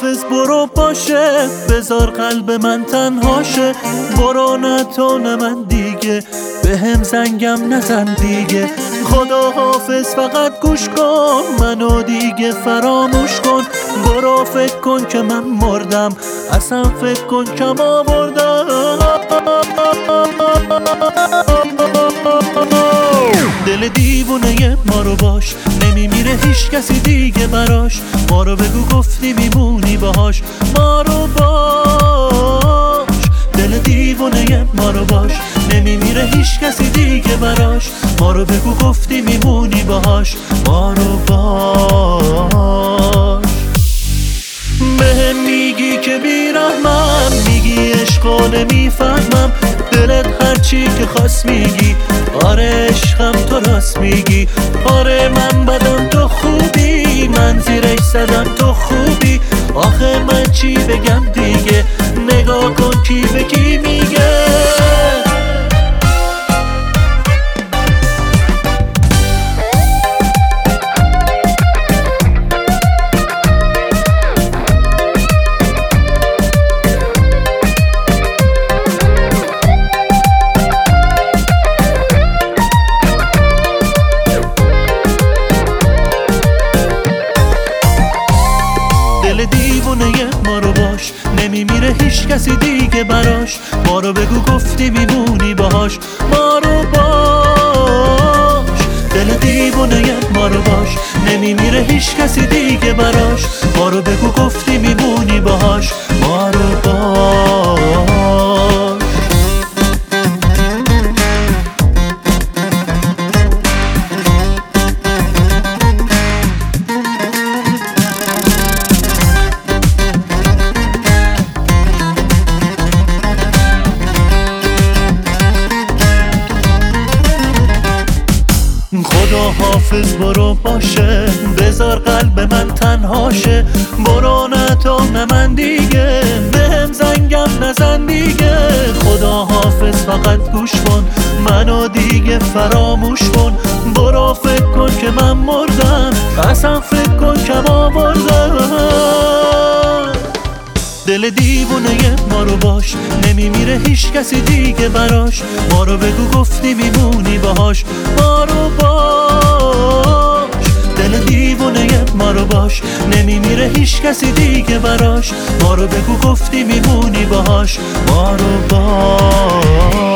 حافظ برو باشه، بذار قلب من تنهاشه. برو نه تو نه من دیگه، به هم زنگم نزن دیگه. خدا حافظ فقط گوش کن، منو دیگه فراموش کن. برو فکر کن که من مردم، اصلا فکر کن کم آوردم. دل دیوونه ما رو باش، نمیمیره هیچ کسی دیگه براش. ما رو بگو گفتی میمونی باهاش، ما رو باش. دل دیوونه ما رو باش، نمیمیره هیچ کسی دیگه براش. ما رو بگو گفتی میمونی باهاش، ما رو باش. بهم میگی که بیرحمم، میگی عشقو نمیفهمم. دلت هرچی که خواست میگی، آره عشقم تو راست میگی. آره من بدم تو خوبی، من زیرش زدم تو خوبی. آخه من چی بگم دیگه، نگاه کن کی به کی میگه. دل دیوونه ما رو باش، نمیمیره هیچ کسی دیگه براش. ما رو بگو گفتی میمونی باهاش، ما رو باش. دل دیوونه ما رو باش، نمیمیره هیچ کسی دیگه براش. ما رو بگو گفتی میمونی باهاش، ما رو باش. خدا حافظ برو باشه، بذار قلب من تنهاشه. برو نه تو نه من دیگه، بهم زنگم نزن دیگه. خدا حافظ فقط گوش کن، منو دیگه فراموش کن. برو فکر کن که من مردم، اصلا فکر کن کم آوردم. دل دیوونه ما رو باش، نمیمیره هیچ کسی دیگه براش. ما رو بگو گفتی میمونی باهاش، ما رو باش. دل دیوونه ما رو باش، نمیمیره هیچ کسی دیگه براش. ما رو بگو گفتی میمونی باهاش، ما رو باش.